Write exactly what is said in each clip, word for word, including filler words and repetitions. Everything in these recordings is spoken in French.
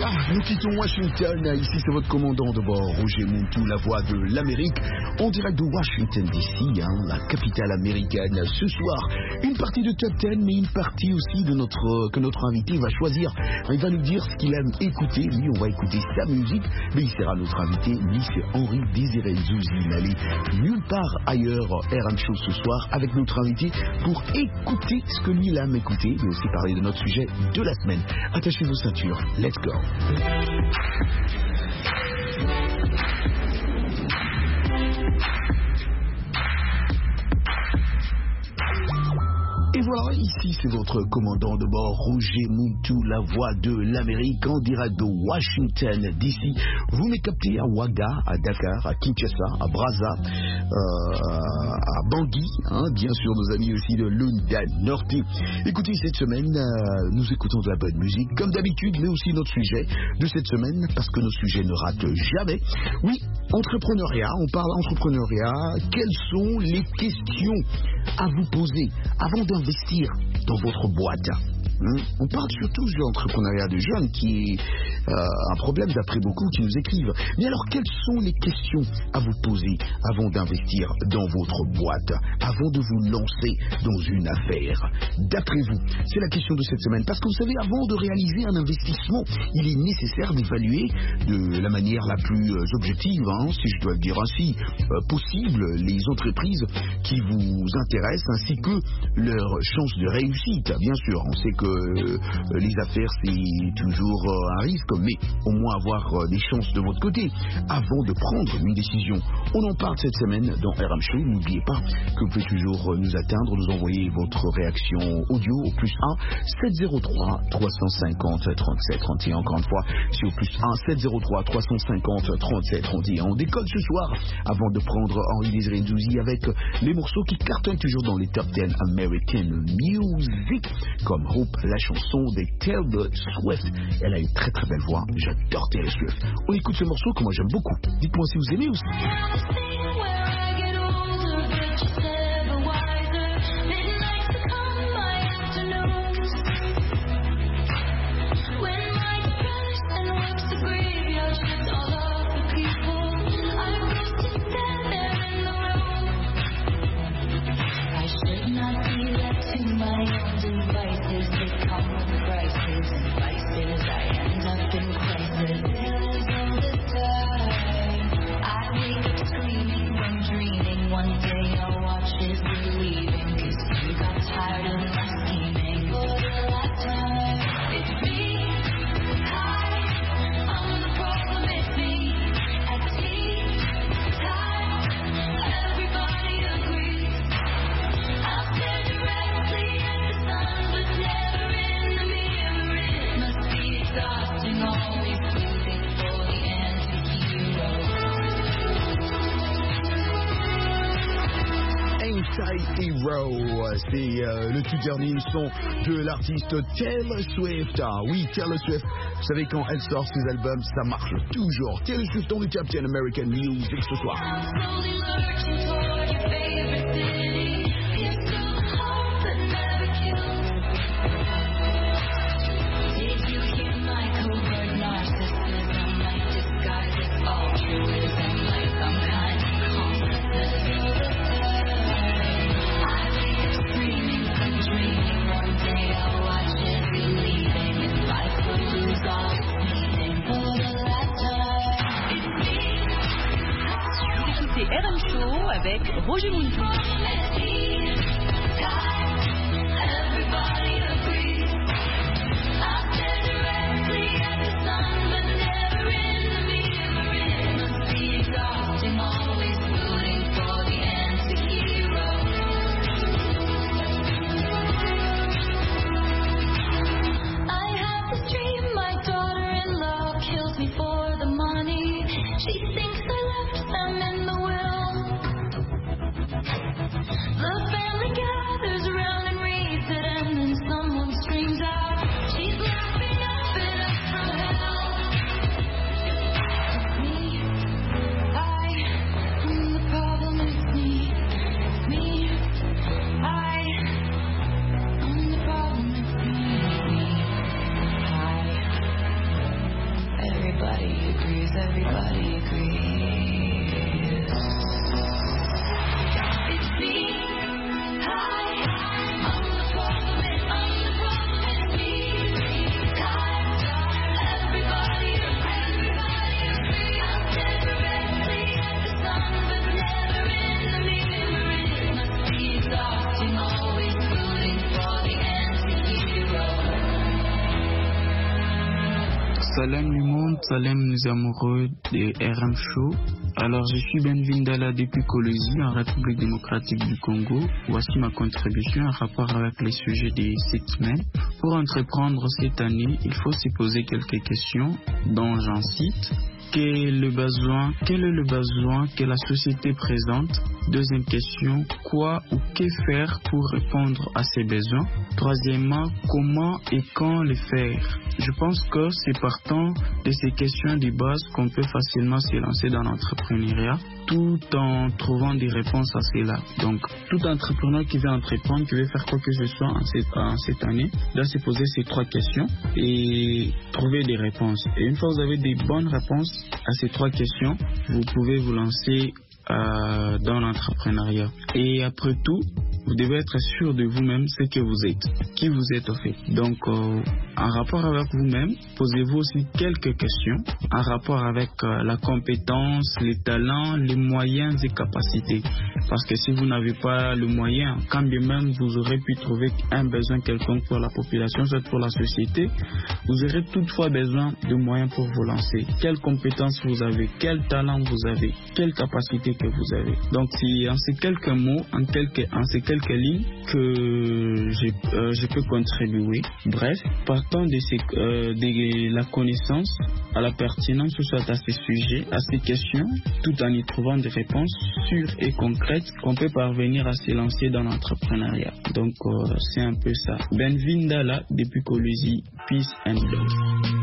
voilà, nous quittons Washington. Ici, c'est votre commandant de bord, Roger Montou, la voix de l'Amérique, en direct de Washington D C, hein, la capitale américaine. Ce soir, une partie de Top dix, mais une partie aussi de notre, que notre invité va choisir. Il va nous dire ce qu'il aime écouter. Lui, on va écouter sa musique, mais il sera notre invité. Lui, c'est Henri Désiré Zouzi. N'allez nulle part ailleurs, R M Show ce soir, avec notre invité, pour écouter ce que lui, il aime écouter, mais aussi parler de notre sujet de la semaine. Attachez vos ceintures. Let's go. Et voilà, ici c'est votre commandant de bord, Roger Montou, la voix de l'Amérique, en direct de Washington D C. Vous m'avez capté à Ouaga, à Dakar, à Kinshasa, à Brazza, euh, à Bangui, hein, bien sûr nos amis aussi de Lunda Norte. Écoutez, cette semaine, euh, nous écoutons de la bonne musique, comme d'habitude, mais aussi notre sujet de cette semaine, parce que nos sujets ne ratent jamais. Oui, entrepreneuriat, on parle entrepreneuriat. Quelles sont les questions à vous poser avant d'investir dans votre boîte? Hum, on parle surtout de l'entrepreneuriat de jeunes qui est euh, un problème d'après beaucoup qui nous écrivent. Mais alors, quelles sont les questions à vous poser avant d'investir dans votre boîte, avant de vous lancer dans une affaire? D'après vous, c'est la question de cette semaine. Parce que vous savez, avant de réaliser un investissement, il est nécessaire d'évaluer de la manière la plus euh, objective, hein, si je dois le dire ainsi, euh, possible, les entreprises qui vous intéressent ainsi que leurs chances de réussite. Bien sûr, on sait que Euh, les affaires c'est toujours euh, un risque, mais au moins avoir euh, des chances de votre côté avant de prendre une décision. On en parle cette semaine dans R M Show. N'oubliez pas que vous pouvez toujours euh, nous atteindre, nous envoyer votre réaction audio au plus un sept zéro trois trois cent cinquante trente-sept trente et un. Encore une fois, c'est au plus un sept zéro trois trois cent cinquante trente-sept trente et un. On décode ce soir avant de prendre Henri Désiré Zouzi avec les morceaux qui cartonnent toujours dans les top dix American Music, comme Hope, la chanson de Taylor Swift. Elle a une très très belle voix. J'adore Taylor Swift. On écoute ce morceau que moi j'aime beaucoup. Dites-moi si vous aimez aussi. C'est euh, le tout dernier son de l'artiste Taylor Swift. Ah oui, Taylor Swift, vous savez quand elle sort ses albums, ça marche toujours. Taylor Swift dans le Captain American Music ce soir. R M Show avec Roger Montou. everybody agrees. It's me, hi, I'm the problem, I'm the problem, it's me. Hi, everybody, everybody agrees. I'm temporarily at the sun, but never in the mirror. It must be exhausting, always rooting for the anti-hero. Salam le monde, salam les amoureux de R M Show. Alors je suis Benvindala depuis Kolwezi en République démocratique du Congo. Voici ma contribution en rapport avec les sujets de cette semaine. Pour entreprendre cette année, il faut se poser quelques questions dont j'en cite. Quel est le besoin, quel est le besoin que la société présente? Deuxième question, quoi ou que faire pour répondre à ces besoins? Troisièmement, comment et quand le faire? Je pense que c'est partant de ces questions de base qu'on peut facilement se lancer dans l'entrepreneuriat tout en trouvant des réponses à cela. Donc, tout entrepreneur qui veut entreprendre, qui veut faire quoi que ce soit en cette, en cette année, doit se poser ces trois questions et trouver des réponses. Et une fois que vous avez des bonnes réponses à ces trois questions, vous pouvez vous lancer euh, dans l'entrepreneuriat. Et après tout, vous devez être sûr de vous-même, ce que vous êtes, qui vous êtes au fait. Donc, euh, en rapport avec vous-même, posez-vous aussi quelques questions en rapport avec euh, la compétence, les talents, les moyens et capacités. Parce que si vous n'avez pas le moyen, quand bien même vous aurez pu trouver un besoin quelconque pour la population, soit pour la société, vous aurez toutefois besoin de moyens pour vous lancer. Quelles compétences vous avez, quel talent vous avez, quelle capacité que vous avez. Donc, c'est en ces quelques mots, en quelques, en ces quelques lignes que je, euh, je peux contribuer. Bref, partant de, ces, euh, de la connaissance à la pertinence, soit à ces sujets, à ces questions, tout en y trouvant des réponses sûres et concrètes qu'on peut parvenir à se lancer dans l'entrepreneuriat. Donc, euh, c'est un peu ça. Benvindala depuis Kolwezi, peace and love.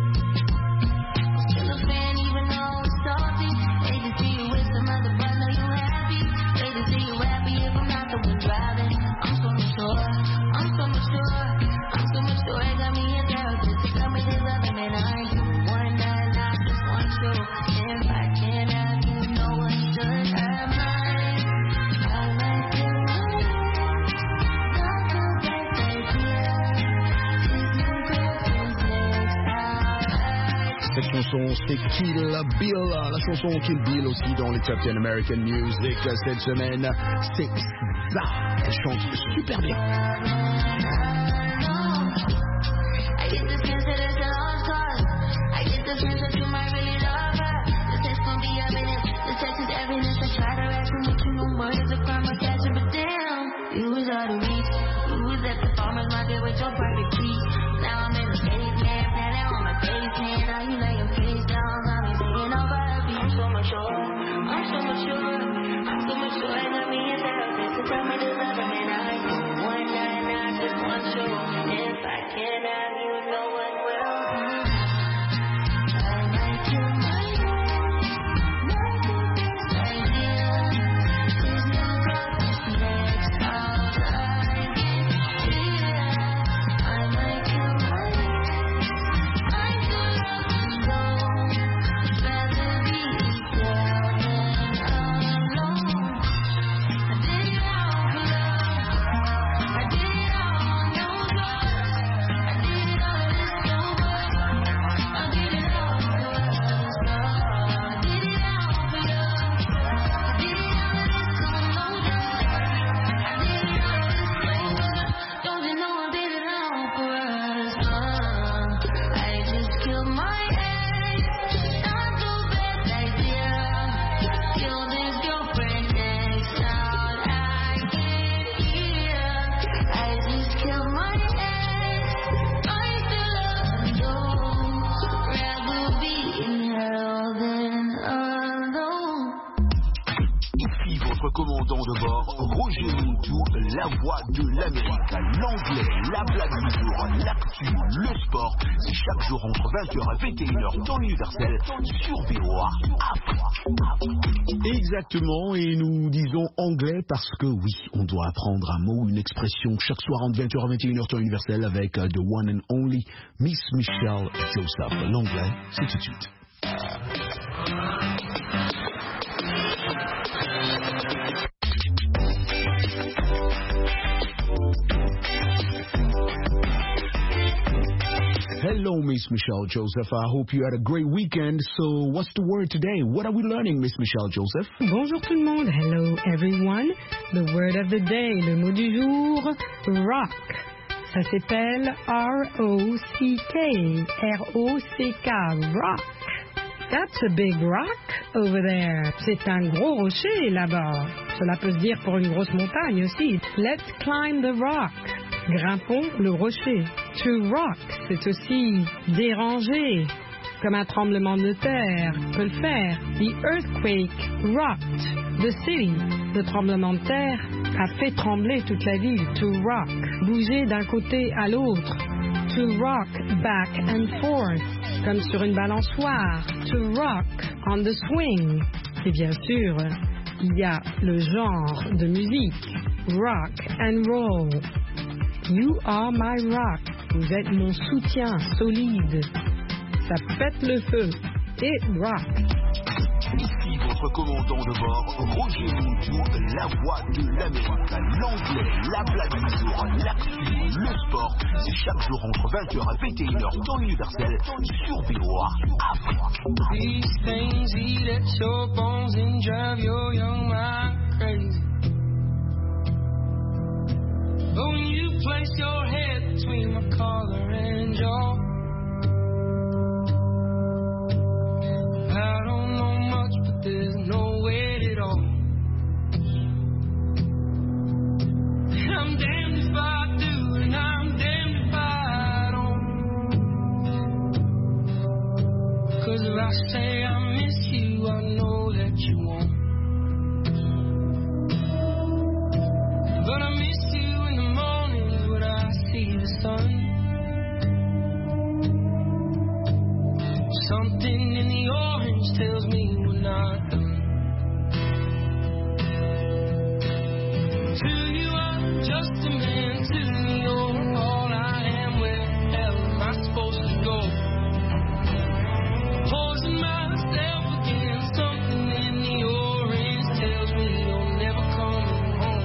Cette chanson, c'est Kill Bill. La chanson Kill Bill aussi dans les Top dix American Music cette semaine. C'est ça. Elle chante super bien. Commandant de bord, Roger Muntu, la voix de l'Amérique, l'anglais, la blague du jour, l'actu, le sport, c'est chaque jour entre vingt heures et vingt et une heures dans l'universel sur V O A Afrique. Exactement, et nous disons anglais parce que oui, on doit apprendre un mot, une expression chaque soir entre vingt heures et vingt et une heures temps universel avec uh, the one and only Miss Michelle Joseph. L'anglais, c'est tout de suite. Hello, Miss Michelle Joseph. I hope you had a great weekend. So, what's the word today? What are we learning, Miss Michelle Joseph? Bonjour tout le monde. Hello everyone. The word of the day, le mot du jour, rock. Ça s'appelle R O C K. R O C K. Rock. That's a big rock over there. C'est un gros rocher là-bas. Cela peut se dire pour une grosse montagne aussi. Let's climb the rock. Grimpons le rocher. To rock, c'est aussi déranger, comme un tremblement de terre peut le faire. The earthquake rocked the city. Le tremblement de terre a fait trembler toute la ville. To rock, bouger d'un côté à l'autre. To rock back and forth, comme sur une balançoire. To rock on the swing. Et bien sûr, il y a le genre de musique. Rock and roll. You are my rock. Vous êtes mon soutien solide. Ça pète le feu. It rock. Ici votre commandant de bord, Roger Montou, la voix de l'Amérique. L'anglais, la blague du jour, l'actu, le sport. C'est chaque jour entre vingt heures et vingt et une heures temps universel sur V O A Afrique. These things eat at your bones and drive your young mind crazy. But when you place your head between my collar and jaw, I don't know much, but there's no weight at all. I'm damned if I do, and I'm damned if I don't. 'Cause if I say I miss you, I know that you won't. But I miss you in the mornings when I see the sun. Something in the orange tells me we're not done. To you I'm just a man, to me you're all I am. Where the hell am I supposed to go? Poison myself again, something in the orange tells me you're never coming home.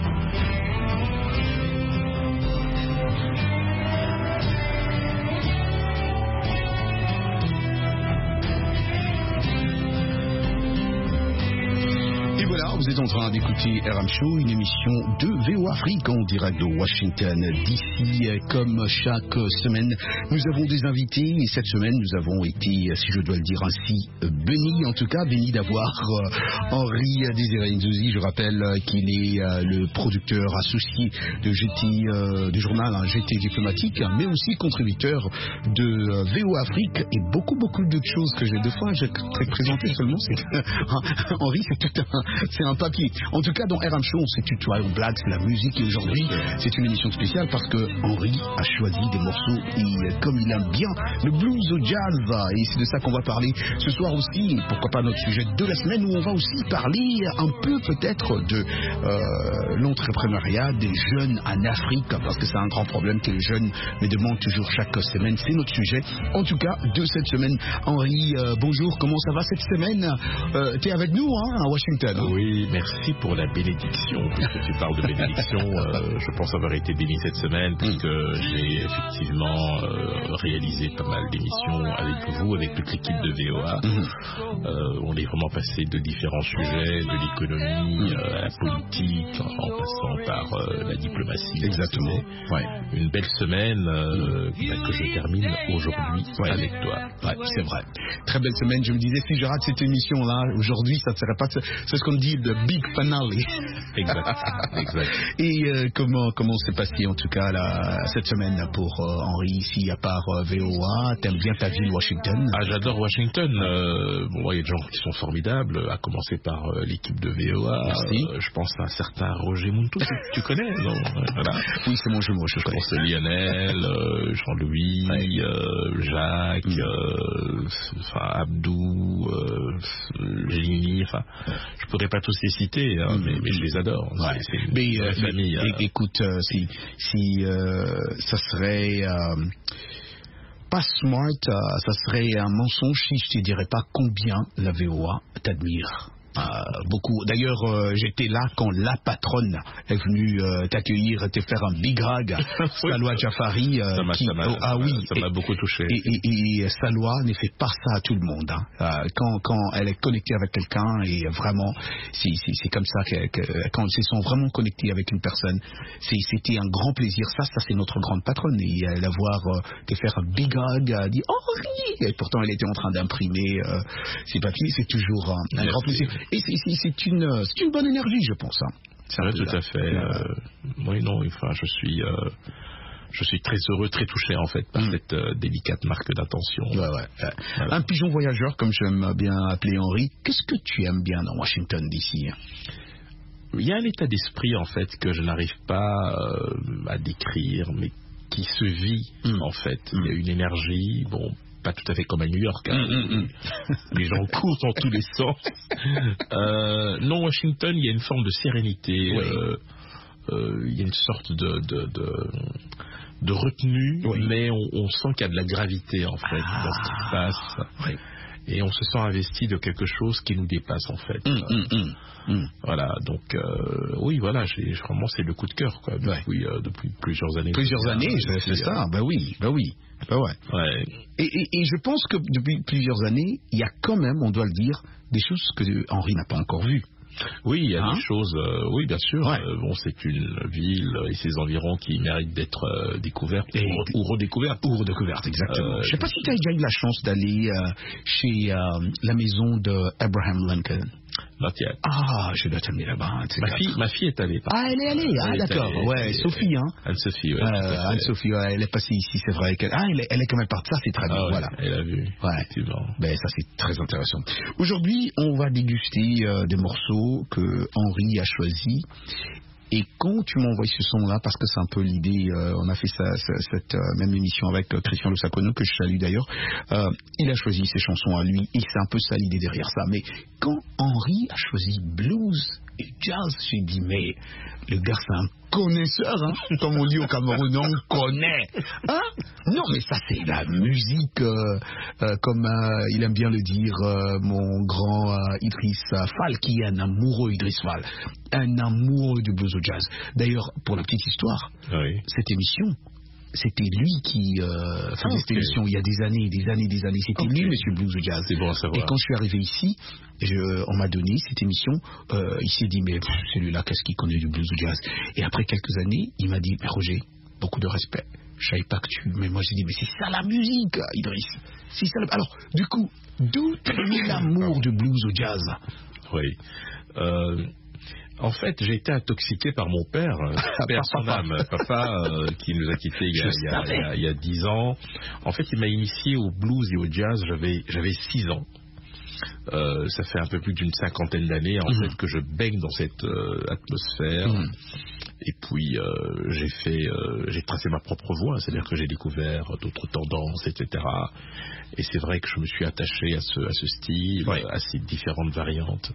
Et voilà, vous êtes en train d'écouter R M Show, une émission de V O Afrique en direct de Washington D C. Comme chaque semaine, nous avons des invités et cette semaine, nous avons été, si je dois le dire ainsi, bénis, en tout cas, bénis d'avoir euh, Henri Désiré Nzouzi. Je rappelle euh, qu'il est euh, le producteur associé de G T, euh, du journal hein, G T Diplomatique, mais aussi contributeur de euh, V O Afrique et beaucoup, beaucoup d'autres choses que j'ai deux fois j'ai présenté seulement. C'est que Henri, c'est tout un, c'est un papier. En tout cas, dans R M Show, on s'est tutoie, on blague, c'est la musique. Et aujourd'hui, c'est une émission spéciale parce que Henri a choisi des morceaux et comme il aime bien le blues au jazz. Et c'est de ça qu'on va parler ce soir aussi. Pourquoi pas notre sujet de la semaine où on va aussi parler un peu peut-être de euh, l'entrepreneuriat des jeunes en Afrique parce que c'est un grand problème que les jeunes me demandent toujours chaque semaine. C'est notre sujet. En tout cas, de cette semaine. Henri, euh, bonjour. Comment ça va cette semaine? euh, Tu es avec nous hein, à Washington. Hein? Oui, merci pour la bénédiction. Puisque tu parles de bénédiction, euh, je pense avoir été béni cette semaine puisque j'ai effectivement euh, réalisé pas mal d'émissions avec vous, avec toute l'équipe de V O A. Mm-hmm. euh, on est vraiment passé de différents sujets, de l'économie mm-hmm. euh, à la politique, en passant par euh, la diplomatie. Exactement. Ouais. Une belle semaine euh, bah, que je termine aujourd'hui ouais. avec toi. Ouais, c'est vrai. Très belle semaine. Je me disais, si je rate cette émission-là, aujourd'hui, ça ne serait pas... C'est ce qu'on dit, le big finale. Exact. exact. Et euh, comment comment s'est passé en tout cas là, cette semaine pour euh, Henri ici, à part euh, V O A? T'aimes bien ta ville Washington? Ah, j'adore Washington. Euh, bon, il y a des gens qui sont formidables, à commencer par euh, l'équipe de V O A. Merci. Euh, je pense à un certain Roger Montou. Tu connais, non? Voilà. Oui, c'est mon jeu, moi je, je connais. pense à Lionel, euh, Jean-Louis, ouais. euh, Jacques, mm. euh, enfin Abdou, euh, Gini, enfin, je pourrais pas tous les citer, hein, mm. mais, mais je les adore. Ouais. C'est, c'est une mais, euh, famille. Mais, euh... écoute, euh, si, si euh, ça serait... Euh, pas smart, euh, ça serait un mensonge si je te dirais pas combien la V O A t'admire. Euh, beaucoup. D'ailleurs, euh, j'étais là quand la patronne est venue euh, t'accueillir, te faire un big hug. Salwa Jafari, euh, Ça m'a- qui, ça m'a- oh, ah oui, ça m'a et- beaucoup touché. Et, et, et Salwa ne fait pas ça à tout le monde. Hein. Euh, quand, quand elle est connectée avec quelqu'un, et vraiment, c'est, c'est, c'est comme ça que, que quand ils sont vraiment connectés avec une personne, c'est, c'était un grand plaisir. Ça, ça c'est notre grande patronne. Et elle avoir euh, te faire un big hug, elle dit oh oui. Et pourtant, elle était en train d'imprimer euh, ses papiers. C'est toujours un, un Merci. grand plaisir. Et c'est, c'est, c'est une, euh, c'est une bonne énergie, je pense. Hein. C'est un Ouais, peu tout là. à fait. Euh, oui, non, enfin, je suis, euh, je suis très heureux, très touché en fait par Mm. cette euh, délicate marque d'attention. Ouais, ouais. Euh, Voilà. Un pigeon voyageur, comme j'aime bien appeler Henri. Qu'est-ce que tu aimes bien dans Washington D C? Il y a un état d'esprit en fait que je n'arrive pas euh, à décrire, mais qui se vit Mm. en fait. Mm. Il y a une énergie, bon, pas tout à fait comme à New York. hein. Mm, mm, mm. Les gens courent dans tous les sens. Euh, non, Washington, il y a une forme de sérénité. Oui. euh, euh, il y a une sorte de, de, de, de retenue, Oui. mais on, on sent qu'il y a de la gravité en fait Ah. dans ce qui se passe. Oui. Et on se sent investi de quelque chose qui nous dépasse en fait. Mm, mm, mm, mm. Voilà, donc euh, oui, voilà, j'ai, vraiment c'est le coup de cœur quoi, depuis, euh, depuis plusieurs années. Plusieurs années, Euh, c'est, c'est euh, ça. Ben oui, ben oui. Ben ouais. Ouais. Et, et, et je pense que depuis plusieurs années, il y a quand même, on doit le dire, des choses que Henri n'a pas encore vues. Oui, il y a Hein? des choses, euh, oui, bien sûr. Ouais. Euh, bon, c'est une ville et ses environs qui méritent d'être euh, découvertes Et- ou, ou redécouvertes. Ou redécouverte, exactement. Euh, je ne sais pas si tu as déjà eu la chance d'aller euh, chez euh, la maison de Abraham Lincoln. Not yet. Ah, je dois t'amener là-bas. hein, tu sais Ma pas. fille, ma fille est allée. par Ah, elle est allée. Ah, Elle est d'accord. allée, Ouais, et- Sophie, hein. Anne-Sophie, ouais. Euh, tout à fait. Anne-Sophie, ouais, elle est passée ici, c'est vrai. qu'elle- Ah, elle est, elle est quand même partie. Ça, c'est très bien. Ah ouais, Voilà. elle a vu, Ouais. effectivement. Ben, ça, c'est très intéressant. Aujourd'hui, on va déguster euh, des morceaux que Henri a choisis. Et quand tu m'as envoyé ce son-là, parce que c'est un peu l'idée, euh, on a fait ça, ça- cette euh, même émission avec euh, Christian Losacono, que je salue d'ailleurs, euh, il a choisi ses chansons à lui, et c'est un peu ça l'idée derrière ça. Mais quand Henri a choisi blues et jazz, j'ai dit, mais le gars, c'est un connaisseur, hein, comme on dit au Cameroun, on connaît. Hein? Non, mais ça, c'est la musique, euh, euh, comme euh, il aime bien le dire, euh, mon grand euh, Idriss Fall, qui est un amoureux Idriss Fall, un amoureux du blues au jazz. D'ailleurs, pour la petite histoire, Oui. cette émission, c'était lui qui euh, faisait Ah, cette ok. émission il y a des années, des années, des années. C'était Ok. lui, Monsieur Blues au Jazz. C'est bon à savoir. Et quand je suis arrivé ici, je- on m'a donné cette émission. Euh, il s'est dit, mais pff, celui-là, qu'est-ce qu'il connaît du blues au jazz? Et après quelques années, il m'a dit, mais Roger, beaucoup de respect. Je savais pas que tu... Mais moi, j'ai dit, mais c'est ça la musique, Idriss. C'est ça. la- Alors, du coup, d'où t'as mis l'amour du blues au jazz? Oui. Euh, en fait, j'ai été intoxiqué par mon père, euh, père Par son papa. âme, papa, euh, qui nous a quittés il y a, Je il y a- savais. il y a- il y a dix ans. En fait, il m'a initié au blues et au jazz, j'avais j'avais six ans. Euh, ça fait un peu plus d'une cinquantaine d'années en Mhm. fait que je baigne dans cette euh, atmosphère. Mhm. Et puis euh, j'ai fait, euh, j'ai tracé ma propre voie, c'est-à-dire que j'ai découvert d'autres tendances, et cetera. Et c'est vrai que je me suis attaché à ce, à ce style, Ouais. à ces différentes variantes.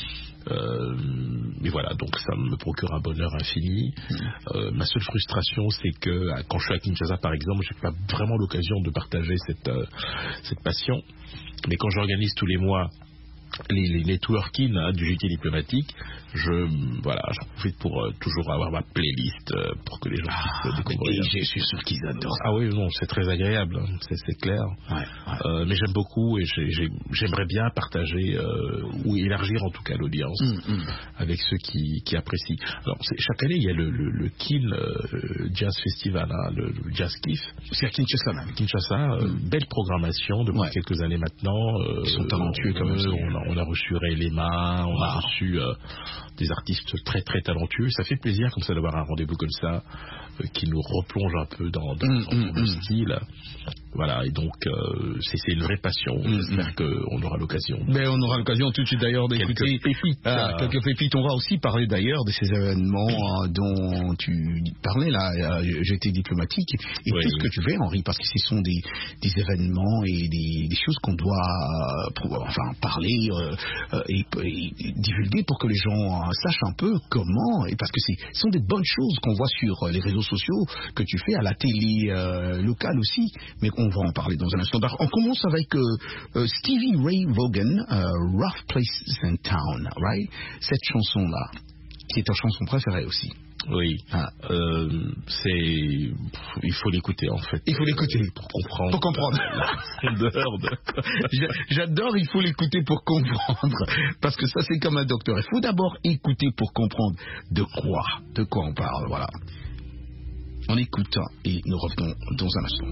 Euh, et voilà, donc ça me procure un bonheur infini. Euh, ma seule frustration, c'est que euh, quand je suis à Kinshasa, par exemple, j'ai pas vraiment l'occasion de partager cette, euh, cette passion. Mais quand j'organise tous les mois les, les networking hein, du J T diplomatique, je voilà, j'en profite pour euh, toujours avoir ma playlist euh, pour que les gens puissent Ah, découvrir. mais je suis sûr qu'ils adorent. Ah oui, non, c'est très agréable, hein, c'est, c'est clair. Ouais, ouais. Euh, mais j'aime beaucoup et j'ai, j'ai, j'aimerais bien partager euh, ou élargir en tout cas l'audience Mm, mm. avec ceux qui, qui apprécient. Alors, c'est, chaque année, il y a le, le, le Kin euh, Jazz Festival, hein, le, le Jazz Kiff. C'est à Kinshasa, même. Kinshasa, euh, belle programmation depuis Ouais. quelques années maintenant. Euh, Ils sont talentueux, on, quand même, euh, ça. on, a, on a reçu Ray Lema, on a Wow. reçu euh, des artistes très très talentueux. Ça fait plaisir comme ça d'avoir un rendez-vous comme ça euh, qui nous replonge un peu dans, dans, Mm, dans mm, le mm. style. Voilà, et donc euh, c'est, c'est une vraie passion. Mm, J'espère mm. qu'on aura l'occasion. Mais on aura l'occasion tout de suite d'ailleurs d'écouter Quelques pépites. Ah, euh, quelques pépites. On va aussi parler d'ailleurs de ces événements euh, dont tu parlais là. euh, J'étais diplomatique et Oui, tout ce oui. que tu fais, Henri, parce que ce sont des, des événements et des, des choses qu'on doit euh, pour- enfin parler euh, euh, et, et divulguer pour que les gens euh, sachent un peu comment. Et parce que c'est- ce sont des bonnes choses qu'on voit sur euh, les réseaux sociaux que tu fais à la télé euh, locale aussi, mais on va en parler dans un instant. Alors, on commence avec euh, euh, Stevie Ray Vaughan, euh, Rough Places in Town, right? Cette chanson-là, qui est ta chanson préférée aussi. Oui, ah. euh, c'est, il faut l'écouter en fait. Il faut l'écouter pour comprendre. Pour comprendre. La profondeur de... J'adore, il faut l'écouter pour comprendre, parce que ça c'est comme un docteur. Il faut d'abord écouter pour comprendre de quoi, de quoi on parle. Voilà. On écoute et nous revenons dans un instant.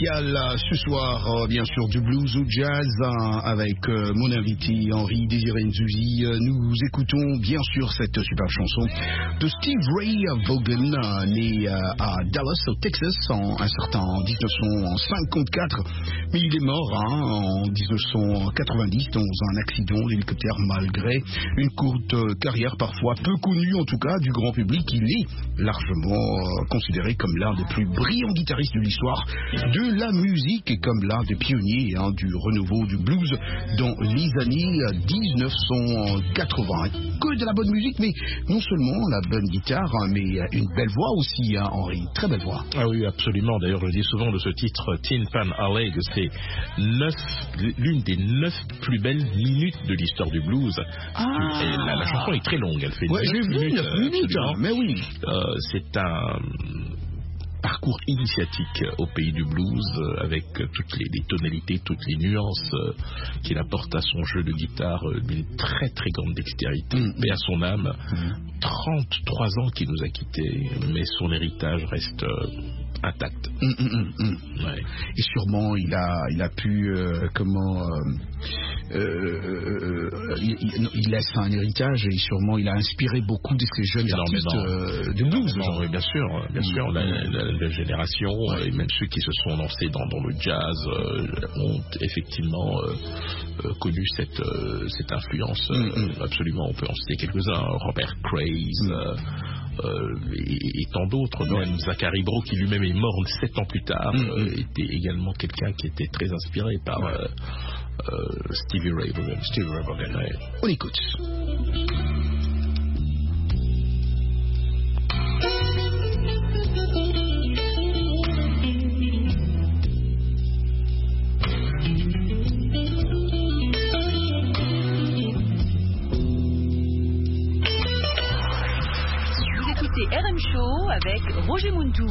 spécial euh, ce soir, euh, bien sûr, du blues au jazz, hein, avec euh, mon invité Henri Désiré Nzuzi. Euh, nous écoutons bien sûr cette superbe chanson de Steve Ray Vaughan, euh, né euh, à Dallas, au Texas, en un certain dix-neuf cent cinquante-quatre, mais il est mort hein, en dix-neuf cent quatre-vingt-dix dans un accident d'hélicoptère. Malgré une courte euh, carrière parfois peu connue en tout cas du grand public, il est largement euh, considéré comme l'un des plus brillants guitaristes de l'histoire de la musique et comme l'un des pionniers hein, du renouveau du blues dans les années dix-neuf cent quatre-vingts. Que de la bonne musique, mais non seulement la bonne guitare, hein, mais une belle voix aussi, hein, Henri, très belle voix. Ah oui, absolument. D'ailleurs, je dis souvent de ce titre Tin Pan Alley que c'est neuf, l'une des neuf plus belles minutes de l'histoire du blues. Ah. Et la, la chanson est très longue, elle fait Ouais, j'ai vu minutes, neuf minutes, hein, mais oui. Euh, c'est un parcours initiatique au pays du blues euh, avec toutes les, les tonalités, toutes les nuances euh, qu'il apporte à son jeu de guitare euh, d'une très très grande dextérité. Mm. Mais à son âme, Mm. trente-trois ans qu'il nous a quittés, mais son héritage reste euh, intact. Hum, hum, hum, hum. Ouais. Et sûrement il a, il a pu euh, comment euh, euh, euh, il, il- il laisse un héritage et sûrement il a inspiré beaucoup de ces jeunes artistes Énormément. euh, de blues. Non, oui, bien sûr, bien sûr, la, la- la génération euh, et même ceux qui se sont lancés dans, dans le jazz euh, ont effectivement euh, euh, connu cette, euh, cette influence. euh, Mm, Absolument, on peut en citer quelques-uns. Robert Craze. Mm. euh, euh, et, et tant d'autres, même Zachary Breau qui lui-même est mort sept ans plus tard, Mm, euh, mm. était également quelqu'un qui était très inspiré par Ouais. euh, euh, Stevie Ray Vaughan. Stevie Ray Vaughan, ouais. On écoute. Vous écoutez R M Show avec Roger Muntou.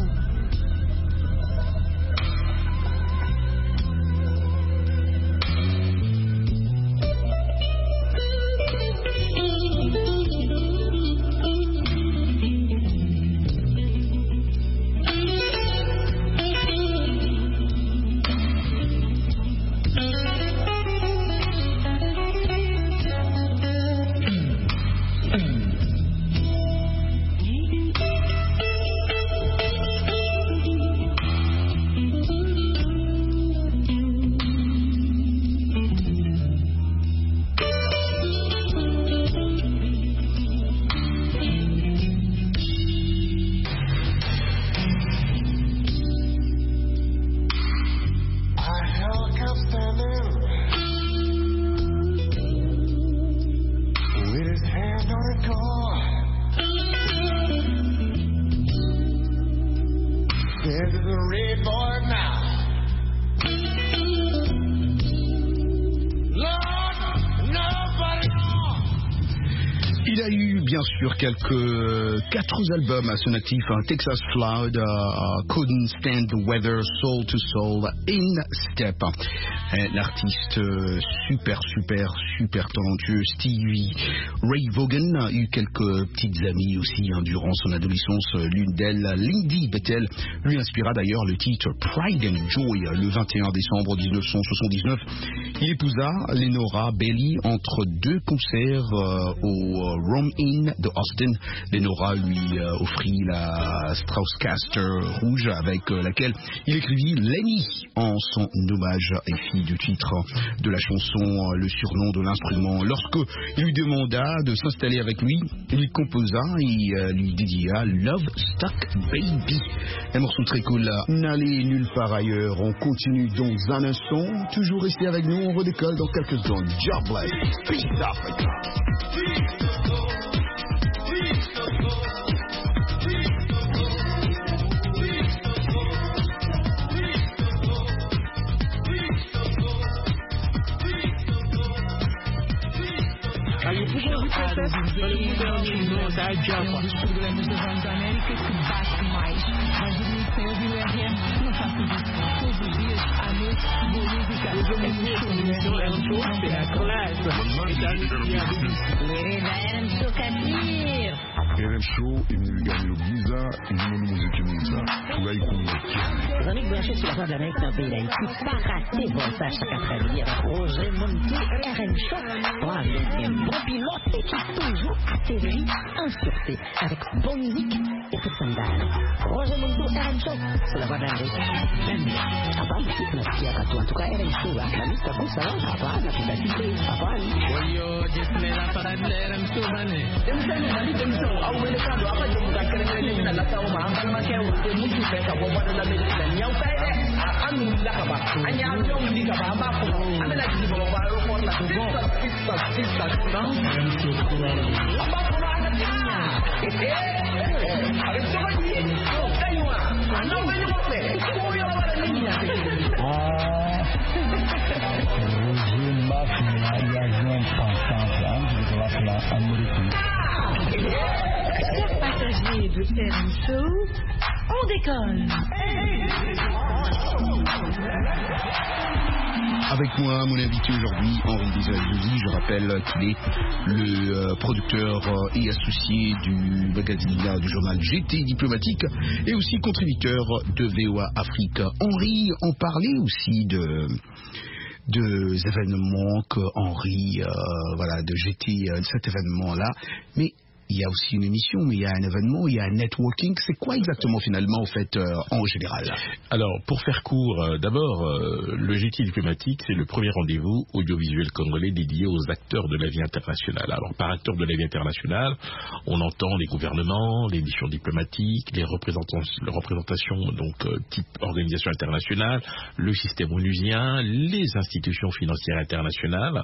I held kept standing with his hand on the door. This is a red boy now. Lord, nobody knows. Il a eu bien sûr quelques quatre albums à son actif, hein, Texas Flood, uh, Couldn't Stand the Weather, Soul to Soul, In Step. Un artiste euh, super super super talentueux, Stevie Ray Vaughan, a eu quelques petites amies aussi hein, durant son adolescence. L'une d'elles, Lindy Bethel, lui inspira d'ailleurs le titre Pride and Joy le vingt et un décembre dix-neuf cent soixante-dix-neuf. Il épousa Lenora Bailey entre deux concerts euh, au euh, Rome Inn de Austin. Lenora lui euh, offrit la Stratocaster rouge avec euh, laquelle il écrivit Lenny en son hommage et fit du titre de la chanson euh, le surnom de l'instrument. Lorsque il lui demanda de s'installer avec lui, il lui composa et euh, lui dédia Love Stuck Baby. Un morceau très cool là. N'allez nulle part ailleurs. On continue dans un instant. Toujours rester avec nous. On redécolle dans quelques secondes. Jobless. Peace Africa. Aí o povo protesta, olha o modelo, tá a japa. Dos programas da Voz da América que bate mais. Mas o Ministério do R R não faço isso. Todos os dias, à noite, boa música. É muito l'émission R M Show, c'est la classe. R M Show, il gagne le visa, il nous musique ça. Pour là, il connaît. Vos amis branchés sur la voie de l'Amérique dans le pays d'Haïti, pas rater Voltage chaque après-midi avec Roger Montou, R M Show. Pour avec un bon pilote qui toujours atterrit en sûreté avec bonne musique et toute son dalle. Roger Montou, R M Show, sur la voie de l'Amérique. L'Amérique. Avant, c'est notre fille à toi. En tout cas, R M Show, la musique, ça pousse, ça va, ça va, la publicité, ça va. Yo, just me la parade de R M Show, mané. Awele kando apa je buka keren ni na lata uma angkan ma kew de mutu pe ka boba de la me la nyau kai de anu la ka ba anya jo ndi ka ba ba ko ame la ji boba ba ro ko la ko sista sista sista no ba ko na na eh eh ale so ba ni ko kai wa no ba ni ko pe ko yo ba la ni ya ah Roger Mafia il y a un passage là de la place américaine. Chers passagers de R M Show, on décolle. Avec moi, mon invité aujourd'hui, Henri Desailly. Je rappelle qu'il est le euh, producteur euh, et associé du magazine euh, du journal G T Diplomatique et aussi contributeur de V O A Afrique. Henri, on parlait aussi de des événements que Henri, euh, voilà, de G T, euh, cet événement-là, mais il y a aussi une émission, mais il y a un événement, il y a un networking. C'est quoi exactement finalement, en fait, euh, en général? Alors, pour faire court, euh, d'abord, euh, le G T diplomatique, c'est le premier rendez-vous audiovisuel congolais dédié aux acteurs de la vie internationale. Alors, par acteurs de la vie internationale, on entend les gouvernements, les missions diplomatiques, les représentations, les représentations donc euh, type organisation internationale, le système onusien, les institutions financières internationales,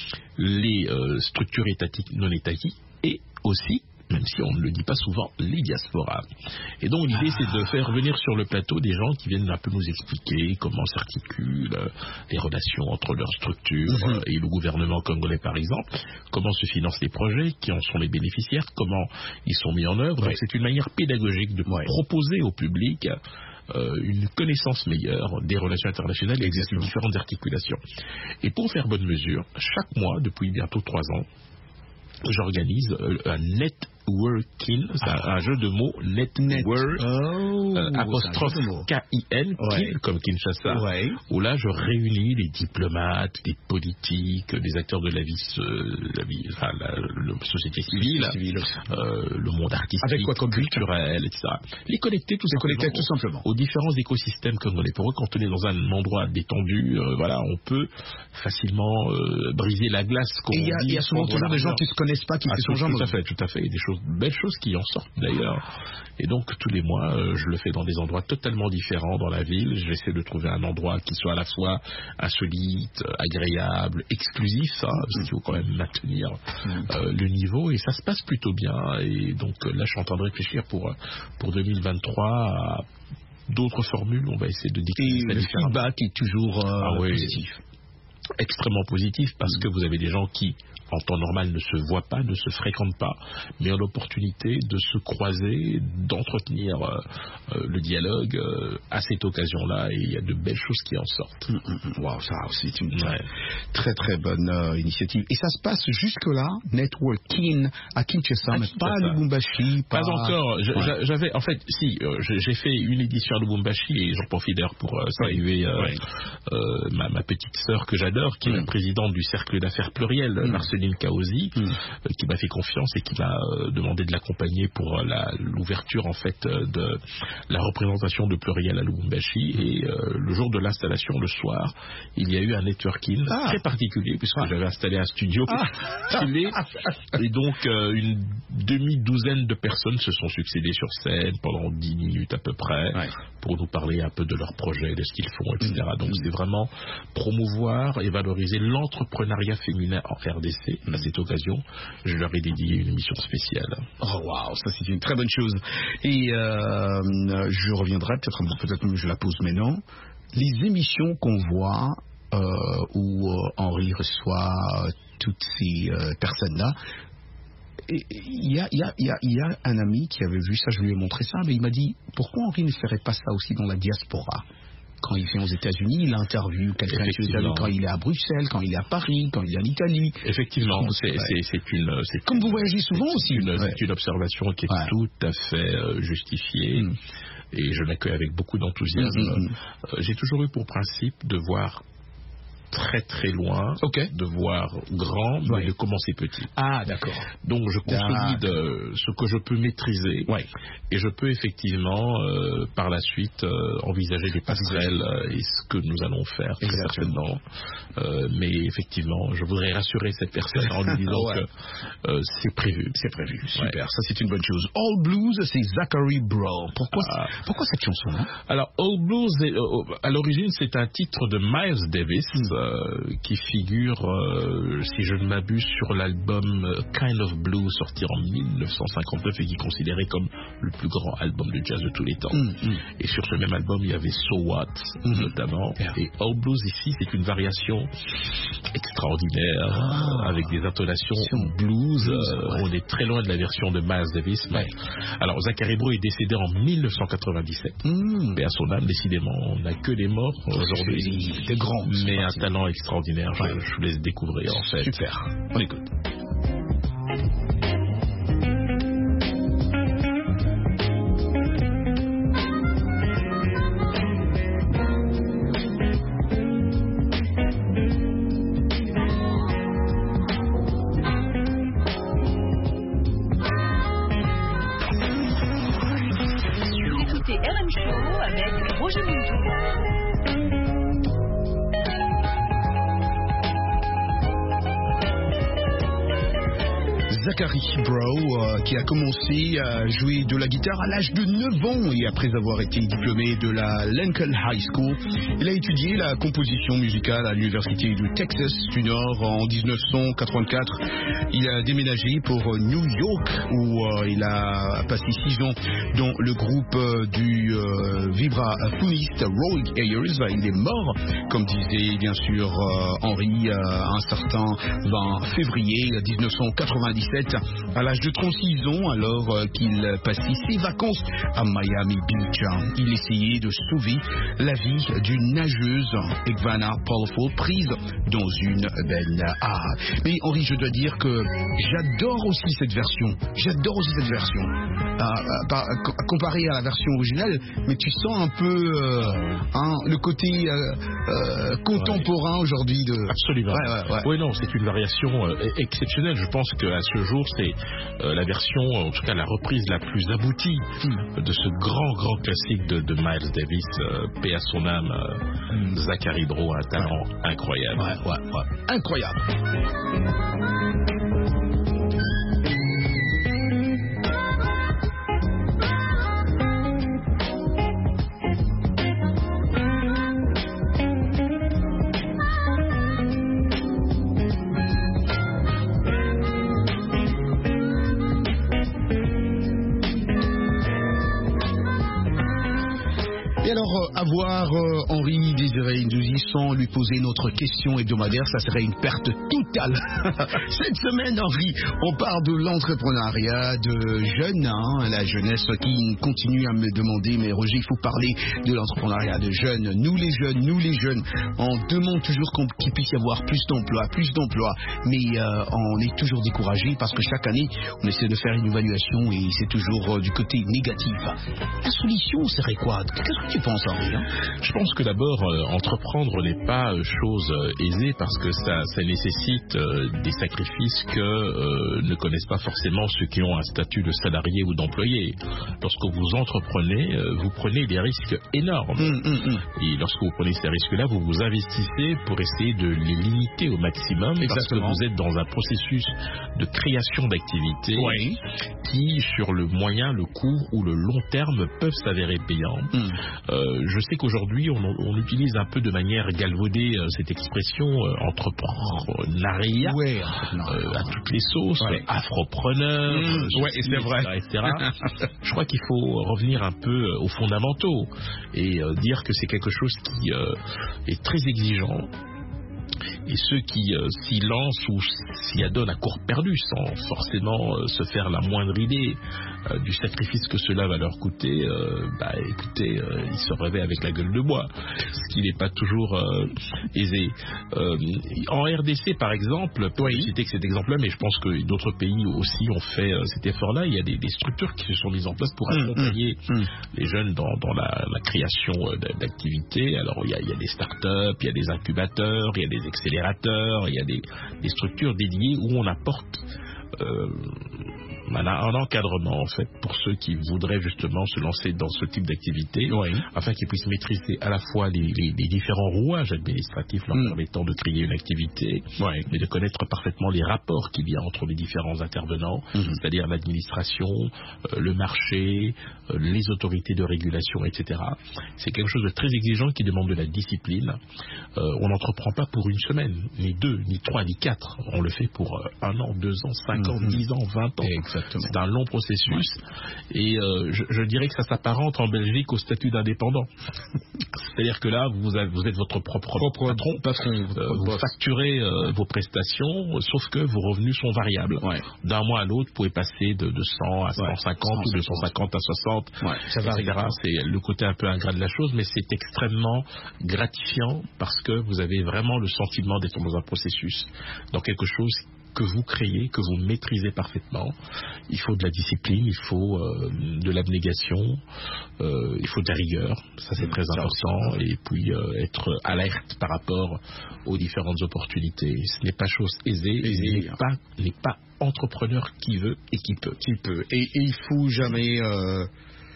les euh, structures étatiques non étatiques et aussi, même si on ne le dit pas souvent, les diasporas. Et donc l'idée c'est de faire venir sur le plateau des gens qui viennent un peu nous expliquer comment s'articulent euh, les relations entre leurs structures mmh. euh, et le gouvernement congolais par exemple, comment se financent les projets, qui en sont les bénéficiaires, comment ils sont mis en œuvre. Ouais. Donc c'est une manière pédagogique de ouais. proposer au public Euh, une connaissance meilleure des relations internationales et des différentes articulations. Et pour faire bonne mesure, chaque mois, depuis bientôt trois ans, j'organise euh, un networking, c'est ah. un jeu de mots, network, oh, euh, apostrophe K I N, ouais. comme Kinshasa, ouais. où là je réunis les diplomates, les politiques, les acteurs de la vie, euh, la, vie enfin, la, la société civile, civile. Euh, le monde artistique, avec quoi, culturel, et cetera. Les connecter tout, les connecter tout simplement aux différents écosystèmes congolais. Pour eux, quand on est dans un endroit détendu, euh, voilà, on peut facilement euh, briser la glace. Et il y a souvent toujours des gens qui se connaissent pas, qui ah, se sont tout, tout à fait, tout à fait, et des choses, belles choses qui en sortent d'ailleurs. Et donc tous les mois, euh, je le fais dans des endroits totalement différents dans la ville. J'essaie de trouver un endroit qui soit à la fois insolite, agréable, exclusif, hein, parce qu'il faut quand même maintenir euh, le niveau. Et ça se passe plutôt bien. Et donc là, je suis en train de réfléchir pour pour deux mille vingt-trois à d'autres formules. On va essayer de décrire. Et le feedback est toujours euh, ah, oui, positif. Extrêmement positif parce que vous avez des gens qui en temps normal ne se voient pas, ne se fréquentent pas, mais ont l'opportunité de se croiser, d'entretenir euh, euh, le dialogue euh, à cette occasion-là, et il y a de belles choses qui en sortent. Mmh, mmh, wow, ça c'est une ouais. très très bonne euh, initiative. Et ça se passe jusque-là, networking à Kinshasa, ah, mais pas à Lubumbashi. Pas, pas encore. Je, ouais. J'avais, en fait, si, euh, j'ai fait une édition à Lubumbashi, et j'en profite d'ailleurs pour euh, saluer euh, ouais. euh, ma, ma petite sœur que j'adore, qui mmh. est la présidente du Cercle d'affaires pluriel, mmh. Marceline Kaosi, mmh. euh, qui m'a fait confiance et qui m'a euh, demandé de l'accompagner pour euh, l'ouverture en fait euh, de la représentation de pluriel à Lubumbashi. Et euh, le jour de l'installation, le soir, il y a eu un networking ah. très particulier puisque ah. j'avais installé un studio ah. télé et donc euh, une demi-douzaine de personnes se sont succédées sur scène pendant dix minutes à peu près ouais. pour nous parler un peu de leurs projets, de ce qu'ils font, et cetera. Mmh. Donc c'est vraiment promouvoir et valoriser l'entrepreneuriat féminin en R D C. À cette occasion, je leur ai dédié une émission spéciale. Oh waouh, ça c'est une très bonne chose. Et euh, je reviendrai peut-être, peut-être je la pose maintenant. Les émissions qu'on voit euh, où euh, Henri reçoit euh, toutes ces euh, personnes-là. Il y a, y, a, y, a, y a un ami qui avait vu ça, je lui ai montré ça, mais il m'a dit pourquoi Henri ne ferait pas ça aussi dans la diaspora? quand il vient aux États-Unis, il interviewe quelqu'un quand il est à Bruxelles, quand il est à Paris, quand il est en Italie. Effectivement, c'est, ouais. c'est, c'est une... C'est Comme vous voyagez souvent c'est aussi. Une, ouais. C'est une observation qui est ouais. tout à fait euh, justifiée. Mm. Et je l'accueille avec beaucoup d'enthousiasme. Mm-hmm. Euh, j'ai toujours eu pour principe de voir très très loin, okay. de voir grand, mais ouais. de commencer petit. Ah, d'accord. Donc je consolide euh, ce que je peux maîtriser, ouais. et je peux effectivement euh, par la suite euh, envisager des passerelles euh, et ce que nous allons faire très certainement. Euh, mais effectivement, je voudrais rassurer cette personne en lui disant ouais. que euh, c'est prévu. C'est prévu, super. Ouais. Ça c'est une bonne chose. All Blues, c'est Zachary Brown. Pourquoi, ah. pourquoi cette chanson hein? Alors All Blues, est, euh, à l'origine, c'est un titre de Miles Davis. Mm. Euh, qui figure, euh, si je ne m'abuse, sur l'album Kind of Blue, sorti en dix-neuf cent cinquante-neuf et qui est considéré comme le plus grand album de jazz de tous les temps. Mm, mm. Et sur ce même album, il y avait So What, mm, notamment. Yeah. Et All Blues, ici, c'est une variation extraordinaire, ah. avec des intonations blues. Euh, ouais. On est très loin de la version de Miles Davis. Ouais. Alors, Zachary Brown est décédé en dix-neuf cent quatre-vingt-dix-sept. Mm. Mais à son âme, décidément, on n'a que des morts aujourd'hui. Des grands. Mais un talent extraordinaire, je, ouais. je vous laisse découvrir en fait. Super, on écoute. Écoutez R M Show avec Roger Muntou. Zachary Brown, euh, qui a commencé à jouer de la guitare à l'âge de neuf ans et après avoir été diplômé de la Lincoln High School, il a étudié la composition musicale à l'université du Texas du Nord en dix-neuf cent quatre-vingt-quatre. Il a déménagé pour New York où euh, il a passé six ans dans le groupe euh, du euh, vibraphoniste Roy Ayers. Il est mort, comme disait bien sûr euh, Henry, euh, un certain vingt février dix-neuf cent quatre-vingt-dix-sept. À l'âge de trente-six ans, alors euh, qu'il passait ses vacances à Miami Beach. Il essayait de sauver la vie d'une nageuse, Ivana Powerful, prise dans une benne. Ah, mais Henri, je dois dire que j'adore aussi cette version. J'adore aussi cette version. Ah, par, comparé à la version originale, mais tu sens un peu euh, hein, le côté euh, euh, contemporain ouais. aujourd'hui de. Absolument. Ouais, ouais, ouais. Oui, non, c'est une variation euh, exceptionnelle. Je pense qu'à ce jour, c'est euh, la version, en tout cas la reprise la plus aboutie mm. de ce grand, grand classique de, de Miles Davis, euh, paix à son âme, euh, mm. Zachary Brown, un talent ouais. incroyable. Ouais, ouais, ouais. Incroyable. Avoir euh, Henri Désiré Ndouzi sans lui poser notre question hebdomadaire, ça serait une perte totale. Cette semaine, Henri, on parle de l'entrepreneuriat de jeunes, hein, la jeunesse qui continue à me demander, mais Roger, il faut parler de l'entrepreneuriat de jeunes. Nous les jeunes, nous les jeunes, on demande toujours qu'on, qu'il puisse y avoir plus d'emplois, plus d'emplois, mais euh, on est toujours découragé parce que chaque année, on essaie de faire une évaluation et c'est toujours euh, du côté négatif. La solution serait quoi? Qu'est-ce que tu penses, Henri? Je pense que d'abord, euh, entreprendre n'est pas euh, chose euh, aisée parce que ça, ça nécessite euh, des sacrifices que euh, ne connaissent pas forcément ceux qui ont un statut de salarié ou d'employé. Lorsque vous entreprenez, euh, vous prenez des risques énormes. Mmh, mmh, mmh. Et lorsque vous prenez ces risques-là, vous vous investissez pour essayer de les limiter au maximum. Exactement. Parce que vous êtes dans un processus de création d'activités oui. qui, sur le moyen, le court ou le long terme, peuvent s'avérer payants. Mmh. Euh, je sais qu'aujourd'hui, on, on utilise un peu de manière galvaudée euh, cette expression euh, entrepreneuriat ouais, euh, à toutes les sauces, ouais. afropreneur, mmh, euh, ouais, c'est vrai. et cetera. Je crois qu'il faut revenir un peu aux fondamentaux et euh, dire que c'est quelque chose qui euh, est très exigeant, Et ceux qui euh, s'y lancent ou s'y adonnent à court perdu, sans forcément euh, se faire la moindre idée euh, du sacrifice que cela va leur coûter, euh, bah écoutez, euh, ils se réveillent avec la gueule de bois, ce qui n'est pas toujours euh, aisé. Euh, en R D C, par exemple, pour oui. citer que cet exemple-là, mais je pense que d'autres pays aussi ont fait euh, cet effort-là, il y a des, des structures qui se sont mises en place pour accompagner mmh, mmh. les jeunes dans, dans la, la création euh, d'activités. Alors il y, a, il y a des start-up, il y a des incubateurs, il y a des accélérateurs, il y a des, des structures dédiées où on apporte euh, un, un encadrement en fait pour ceux qui voudraient justement se lancer dans ce type d'activité, oui. afin qu'ils puissent maîtriser à la fois les, les, les différents rouages administratifs leur mmh. permettant de créer une activité, oui. mais de connaître parfaitement les rapports qu'il y a entre les différents intervenants, mmh. c'est-à-dire l'administration, euh, le marché, euh, les autorités de régulation, et cetera. C'est quelque chose de très exigeant qui demande de la discipline. Euh, on n'entreprend pas pour une semaine, ni deux, ni trois, ni quatre. On le fait pour euh, un an, deux ans, cinq mmh. ans, dix ans, vingt ans. Exactement. C'est un long processus ouais. et euh, je, je dirais que ça s'apparente en Belgique au statut d'indépendant. C'est-à-dire que là, vous, avez, vous êtes votre propre, propre patron, patron euh, vous boss. facturez euh, vos prestations, sauf que vos revenus sont variables. Ouais. D'un mois à l'autre, vous pouvez passer de, de cent à cent cinquante ouais. ou de cent cinquante à soixante. Ouais. Ça varie. C'est le côté un peu ingrat de la chose, mais c'est extrêmement gratifiant parce que vous avez vraiment le sentiment d'être dans un processus, dans quelque chose que vous créez, que vous maîtrisez parfaitement. Il faut de la discipline, il faut euh, de l'abnégation, euh, il faut de la rigueur, ça c'est très important, et puis euh, être alerte par rapport aux différentes opportunités. Ce n'est pas chose aisée, aisée n'est pas, n'est pas entrepreneur qui veut et qui peut. Qui peut. Et, et il faut jamais euh,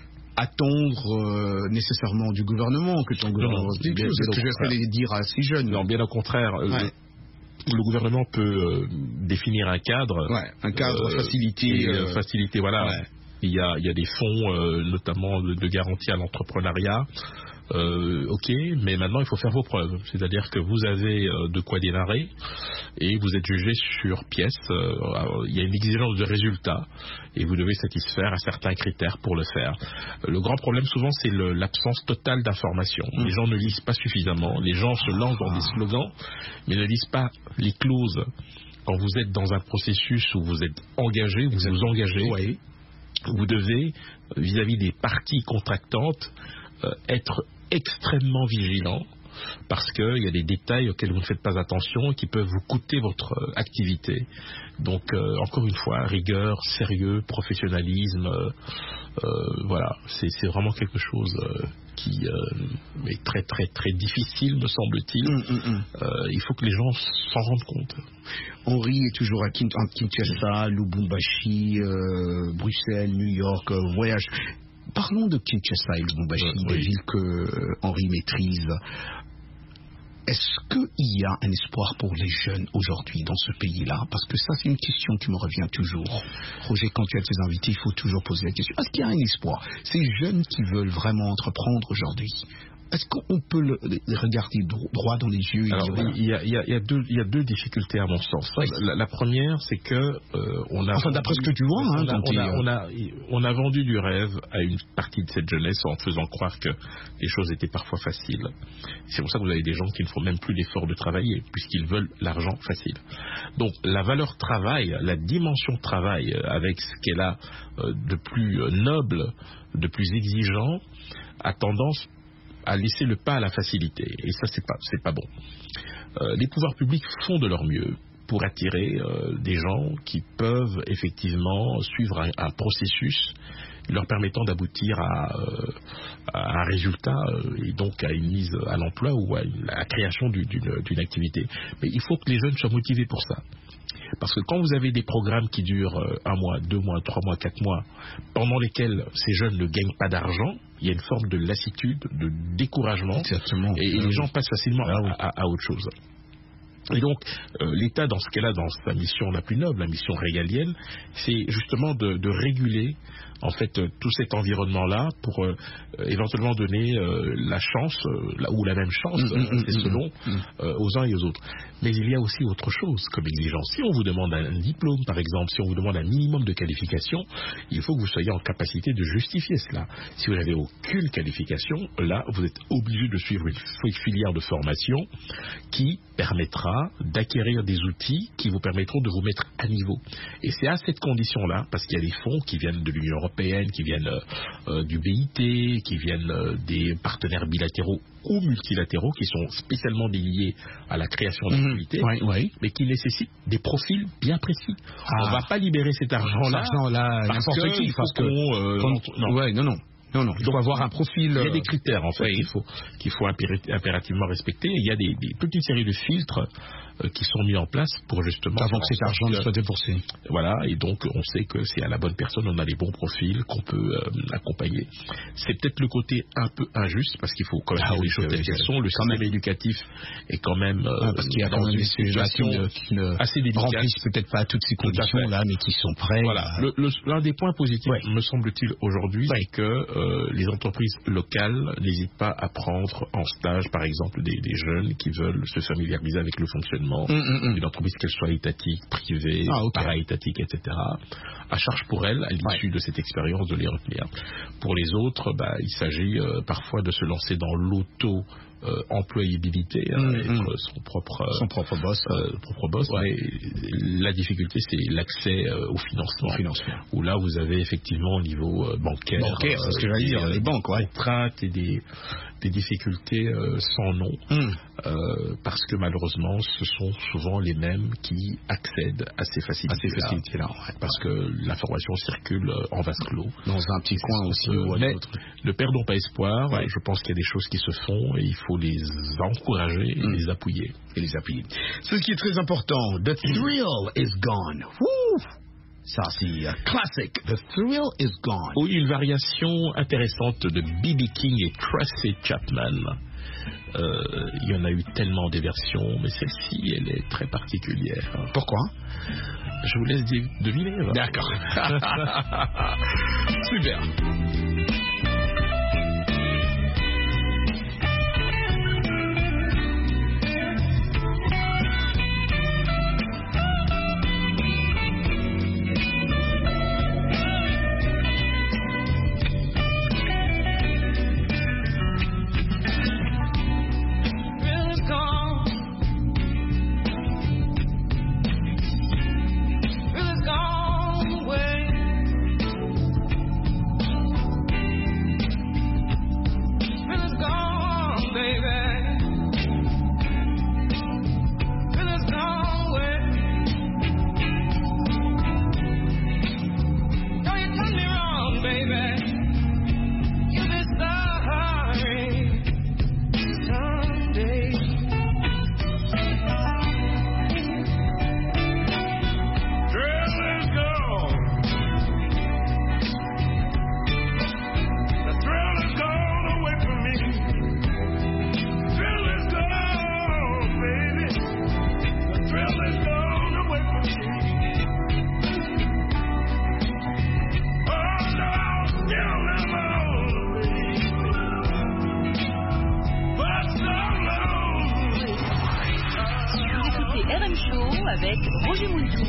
attendre euh, nécessairement du gouvernement que ton gouvernement se dise. C'est ce que j'essaie de dire à ces jeunes. Non, bien au contraire. Euh, ouais. Le gouvernement peut euh, définir un cadre, ouais, un cadre euh, facilité, euh, facilité, voilà. Ouais. Il y a, il y a des fonds, euh, notamment de, de garantie à l'entrepreneuriat. Euh, ok, mais maintenant il faut faire vos preuves. C'est-à-dire que vous avez euh, de quoi démarrer et vous êtes jugé sur pièce. Euh, il y a une exigence de résultat et vous devez satisfaire à certains critères pour le faire. Euh, le grand problème souvent c'est le, l'absence totale d'information. Mmh. Les gens ne lisent pas suffisamment. Les gens se lancent dans des slogans mais ne lisent pas les clauses. Quand vous êtes dans un processus où vous êtes engagé, vous vous engagez, ouais. vous devez, vis-à-vis des parties contractantes, euh, être extrêmement vigilant parce qu'il y a des détails auxquels vous ne faites pas attention et qui peuvent vous coûter votre euh, activité. Donc, euh, encore une fois, rigueur, sérieux, professionnalisme, euh, euh, voilà, c'est, c'est vraiment quelque chose euh, qui euh, est très, très, très difficile, me semble-t-il. Mm, mm, mm. Euh, il faut que les gens s'en rendent compte. Henri est toujours à Kinshasa, Lubumbashi, euh, Bruxelles, New York, euh, voyage. Parlons de Kinshasa et Lubumbashi, euh, des oui. villes que euh, Henri maîtrise. Est-ce qu'il y a un espoir pour les jeunes aujourd'hui dans ce pays-là? Parce que ça, c'est une question qui me revient toujours. Roger, quand tu as tes invités, il faut toujours poser la question. Est-ce qu'il y a un espoir? Ces jeunes qui veulent vraiment entreprendre aujourd'hui, est-ce qu'on peut le, le regarder droit dans les yeux et Alors, dire, voilà. il, y a, il, y a, il, y a deux, il y a deux difficultés à mon sens. Oui. La, la première, c'est que euh, on a enfin, d'après ce que tu vois, hein, on, a, on, a, on, a, on a vendu du rêve à une partie de cette jeunesse en faisant croire que les choses étaient parfois faciles. C'est pour ça que vous avez des gens qui ne font même plus l'effort de travailler, puisqu'ils veulent l'argent facile. Donc la valeur travail, la dimension travail, avec ce qu'elle a de plus noble, de plus exigeant, a tendance à laisser le pas à la facilité. Et ça, c'est pas, c'est pas bon. Euh, les pouvoirs publics font de leur mieux pour attirer euh, des gens qui peuvent effectivement suivre un, un processus leur permettant d'aboutir à, euh, à un résultat euh, et donc à une mise à l'emploi ou à, une, à la création d'une, d'une, d'une activité. Mais il faut que les jeunes soient motivés pour ça. Parce que quand vous avez des programmes qui durent un mois, deux mois, trois mois, quatre mois, pendant lesquels ces jeunes ne gagnent pas d'argent, il y a une forme de lassitude, de découragement, Exactement. et, et les gens passent facilement à, à, à autre chose. Et donc, euh, l'État, dans ce cas-là, dans sa mission la plus noble, la mission régalienne, c'est justement de, de réguler en fait euh, tout cet environnement-là pour euh, éventuellement donner euh, la chance, euh, la, ou la même chance, mmh, euh, c'est selon, mmh. euh, aux uns et aux autres. Mais il y a aussi autre chose comme exigence. Si on vous demande un, un diplôme, par exemple, si on vous demande un minimum de qualification, il faut que vous soyez en capacité de justifier cela. Si vous n'avez aucune qualification, là, vous êtes obligé de suivre une filière de formation qui permettra d'acquérir des outils qui vous permettront de vous mettre à niveau. Et c'est à cette condition-là, parce qu'il y a des fonds qui viennent de l'Union européenne, qui viennent euh, du B I T, qui viennent euh, des partenaires bilatéraux ou multilatéraux, qui sont spécialement dédiés à la création d'activités, mmh, oui, oui. mais qui nécessitent des profils bien précis. Ah. On ne va pas libérer cet argent-là, argent-là n'importe qui, parce que... Euh, non. Ouais, non, non. Non, non, il faut avoir un profil... Il y a des critères, en fait, oui. qu'il faut, qu'il faut impéri- impérativement respecter. Il y a des, des, toute une série de filtres euh, qui sont mis en place pour justement... Avant que cet argent ne soit déboursé. Voilà, et donc on sait que c'est à la bonne personne, on a les bons profils qu'on peut euh, accompagner. C'est peut-être le côté un peu injuste, parce qu'il faut quand même ah, dire oui, les choses oui, telles qu'elles sont. Le système éducatif est quand même... Euh, ah, parce qu'il y a quand même des situations qui ne assez délicates. remplissent peut-être pas toutes ces conditions-là, mais qui sont prêts. Voilà, à... le, le, l'un des points positifs, ouais. me semble-t-il, aujourd'hui, ouais. c'est que euh, les entreprises locales n'hésitent pas à prendre en stage, par exemple, des, des jeunes qui veulent se familiariser avec le fonctionnement mmh, mmh. d'une entreprise, qu'elle soit étatique, privée, ah, okay. para-étatique, et cetera. À charge pour elles, à l'issue ouais. de cette expérience, de les retenir. Pour les autres, bah, il s'agit euh, parfois de se lancer dans l'auto Euh, employabilité, mmh, hein, être mmh. son propre son propre boss, euh, propre boss. Ouais. Mais la difficulté, c'est l'accès euh, au financement, financement. Où là, vous avez effectivement au niveau euh, bancaire, bancaire, c'est ce que j'allais dire, les banques, ouais, contraintes et des des difficultés euh, sans nom, mmh. euh, parce que malheureusement, ce sont souvent les mêmes qui accèdent à ces facilités-là, ces facilités-là ouais. parce que l'information circule en vase clos. Dans un petit coin aussi. Euh, ou mais autre. Ne perdons pas espoir. Ouais. Je pense qu'il y a des choses qui se font et il faut les encourager et mmh. les appuyer. Et les appuyer. Ce qui est très important, the thrill is gone. Woo! Ça, c'est un classique. The thrill is gone. Oui, une variation intéressante de B B King et Tracy Chapman. Euh, il y en a eu tellement des versions, mais celle-ci, elle est très particulière. Pourquoi? Je vous laisse deviner. Va. D'accord. Super. R M Show avec Roger Mountou.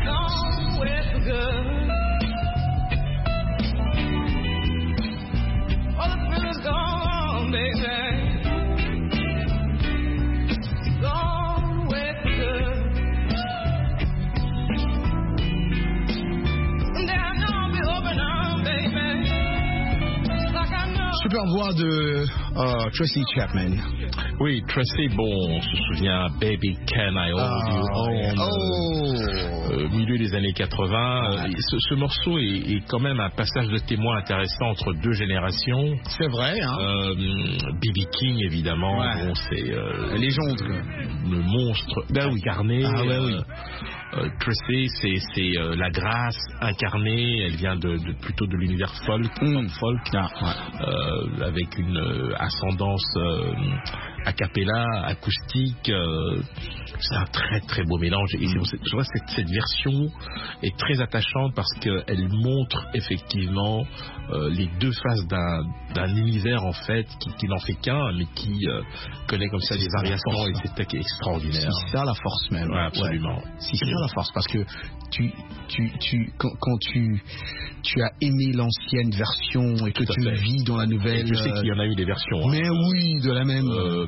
Super voix de uh, Tracy Chapman. Oui, Tracy, bon, on se souvient Baby Can I Hold ah, You Home, oh. euh, milieu des années quatre-vingts. Ah. Ce, ce morceau est, est quand même un passage de témoin intéressant entre deux générations. C'est vrai, hein. Euh, B B King, évidemment, ouais. bon, c'est euh, la légende, le monstre ben oui. incarné. Ah ouais, oui. Euh, Tracy, c'est, c'est euh, la grâce incarnée. Elle vient de, de plutôt de l'univers folk, mm. folk, ah, ouais. euh, avec une euh, ascendance euh, a cappella, acoustique. Euh, c'est un très très beau mélange. Et mm. c'est, je vois cette, cette version est très attachante parce qu'elle montre effectivement euh, les deux faces d'un, d'un univers en fait qui, qui n'en fait qu'un, mais qui euh, connaît comme ça des variations et c'est extraordinaire. C'est ça la force même. Ouais, absolument. Ouais. Si c'est ça la force, parce que tu, tu, tu, quand, quand tu, tu as aimé l'ancienne version et que tu vis dans la nouvelle. Et je sais qu'il y en a eu des versions. Mais hein. oui, de la même. Euh,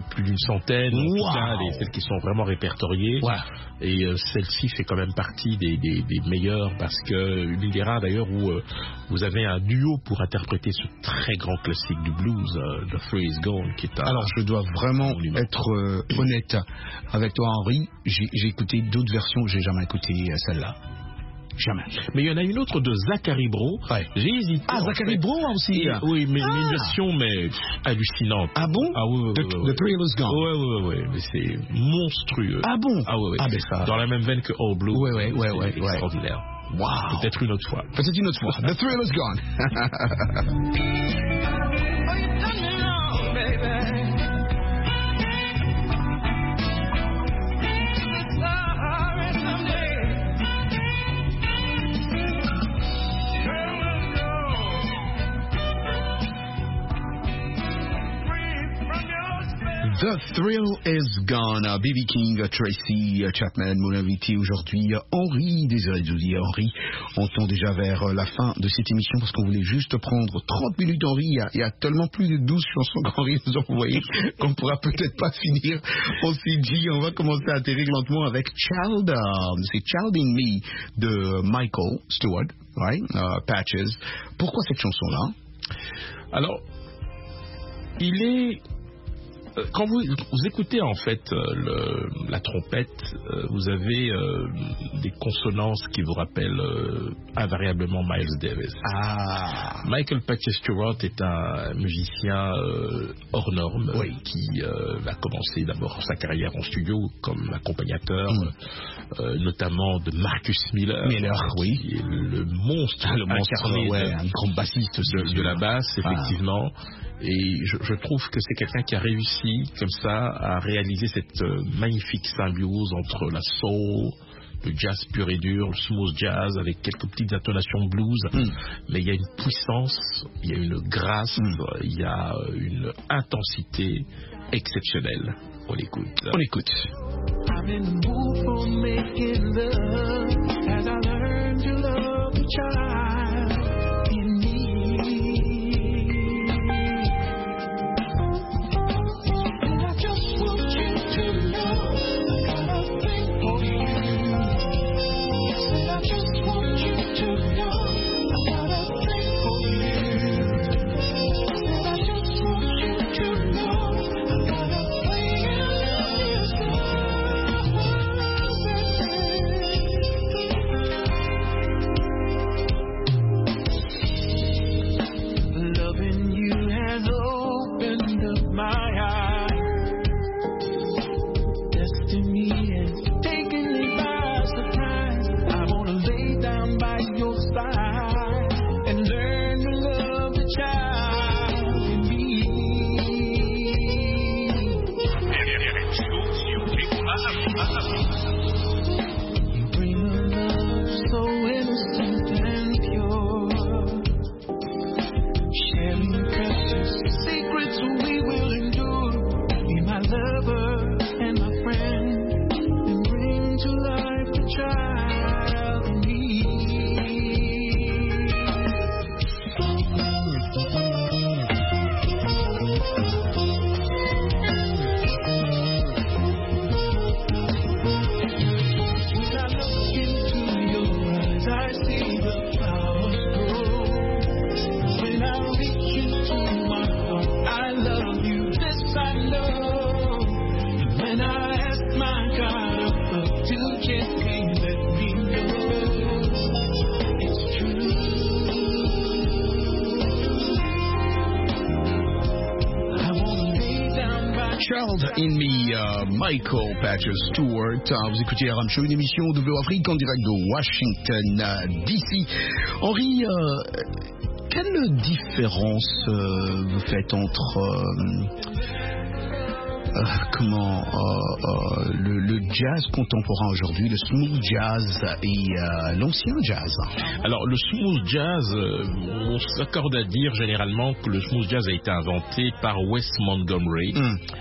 plus d'une centaine, en tout Wow. cas, les, celles qui sont vraiment répertoriées. Ouais. Et euh, celle-ci fait quand même partie des, des, des meilleures, parce que l'une des rares d'ailleurs où euh, vous avez un duo pour interpréter ce très grand classique du blues, euh, The Thrill Is Gone, qui est un... Alors, je dois vraiment monument. être euh, honnête avec toi, Henri. J'ai j'ai écouté d'autres versions, j'ai jamais écouté euh, celle-là. Jamais. Mais il y en a une autre de Zachary Bro. Ouais. J'ai hésité. Ah, en Zachary fait. Bro aussi. Et- oui, mais, mais Ah. une version mais pff, hallucinante. Ah bon? Ah oui, oui, The, oui, oui, The oui. Thrill Is Gone. Ouais, ouais, ouais, ouais, mais c'est monstrueux. Ah bon? Ah ouais, ouais. Ah ben ça. Dans la même veine que All Blue. Ouais, ouais, ouais, c'est ouais, ouais. extraordinaire. Wow. Peut-être une autre fois. Peut-être une autre fois. The Thrill Is Gone. Oh, you done me wrong, baby. Sorry someday. The Thrill Is Gone. B B King, Tracy Chapman, mon invité aujourd'hui. Henri, désolé de vous dire, Henri, on tend déjà vers la fin de cette émission parce qu'on voulait juste prendre trente minutes, Henri. Il y a, il y a tellement plus de douze chansons qu'Henri nous a envoyées qu'on pourra peut-être pas finir. On s'est dit, on va commencer à atterrir lentement avec Child, um, c'est Child in Me de Michael Stewart, right? Uh, Patches. Pourquoi cette chanson-là? Alors, il est... euh, Quand vous, vous écoutez en fait euh, le, la trompette, euh, vous avez euh, des consonances qui vous rappellent euh, invariablement Miles Davis. Ah, Michael Patches Stewart est un musicien euh, hors norme, Oui. qui euh, a commencé d'abord sa carrière en studio comme accompagnateur, Mm. euh, notamment de Marcus Miller, Miller, oui. qui est le monstre, le monstre, incarné ouais, de- un grand bassiste aussi. de, de la basse, Ah. effectivement. Et je, je trouve que c'est quelqu'un qui a réussi, comme ça, à réaliser cette euh, magnifique symbiose entre la soul, le jazz pur et dur, le smooth jazz, avec quelques petites intonations blues. Mm. Mais il y a une puissance, il y a une grâce, Mm. il y a euh, une intensité exceptionnelle. On l'écoute. On écoute. I'm in the mood for making love as I learn to love the child in me. And I just want you to know I got a thing for you. Said I just want you to know I got a thing for you. Said I just want you to know I got a thing in this love. Loving you has opened up my eyes. Destiny has taken me by surprise. I wanna lay down by your side and learn to love the child in me. You bring a love so innocent and pure, sharing precious secrets we will endure. Be my lover and my friend, and bring to life the child in me. When I look into your eyes, I see the flowers grow. When I reach into my heart, I love you, this I know. And when I ask my God above to gently let me know it's true. I wanna lay down by Child in Me, euh, Michael Patches Stewart. Euh, Vous écoutez R M Show, une émission de W Afrique en direct de Washington, euh, D C. Henri, euh, quelle différence euh, vous faites entre euh, euh, comment euh, euh, le, le jazz contemporain aujourd'hui, le smooth jazz et euh, l'ancien jazz? Alors, le smooth jazz, euh, on s'accorde à dire généralement que le smooth jazz a été inventé par Wes Montgomery. Mm.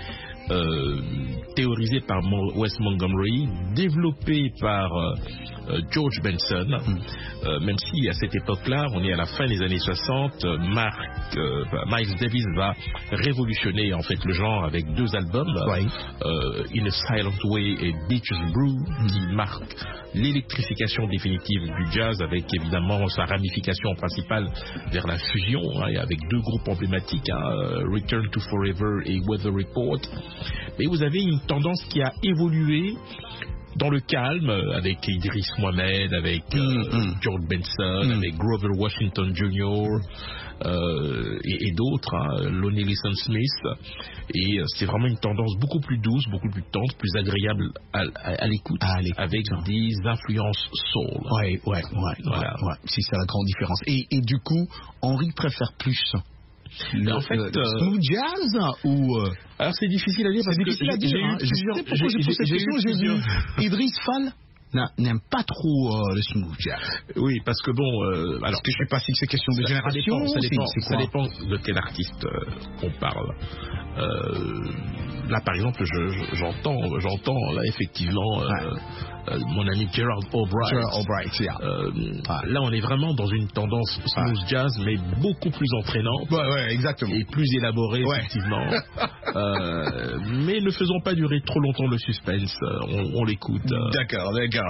euh, théorisé par Wes Montgomery, développé par euh, euh, George Benson, mm. euh, même si à cette époque-là, on est à la fin des années soixante, Mark, euh, Miles Davis va révolutionner en fait le genre avec deux albums, ouais. euh, In a Silent Way et Beaches Brew, mm. qui marquent l'électrification définitive du jazz avec évidemment sa ramification principale vers la fusion, hein, avec deux groupes emblématiques, hein, Return to Forever et Weather Report. Mais vous avez une tendance qui a évolué dans le calme avec Idris Mohamed, avec euh, mm-hmm. George Benson, mm. avec Grover Washington junior Euh, et, et d'autres, hein, Lonnie Liston Smith, et euh, c'est vraiment une tendance beaucoup plus douce, beaucoup plus tendre, plus agréable à, à, à l'écoute, ah, avec hein. des influences soul. Ouais, ouais, ouais, voilà. ouais, ouais. C'est ça la grande différence. Et, et du coup, Henri préfère plus le, en fait, le, le smooth jazz ou euh... alors c'est difficile à dire parce difficile que à dire, j'ai, hein. j'ai, j'ai, j'ai, pourquoi j'ai, je pose cette question. J'ai vu Idriss Fall n'aime pas trop euh, le smooth jazz. Oui, parce que bon, euh, alors parce que je sais pas si c'est question de ça, génération. Ça dépend, c'est, ça dépend de quel artiste euh, on parle. Euh, là, par exemple, je, je, j'entends, j'entends là effectivement euh, ouais. euh, mon ami Gerald Albright. Gerald Albright, yeah. euh, ah. Là, on est vraiment dans une tendance smooth ah. jazz, mais beaucoup plus entraînante. Ouais, ouais, exactement. Et plus élaborée, ouais. effectivement. euh, mais ne faisons pas durer trop longtemps le suspense. On, on l'écoute. D'accord, d'accord.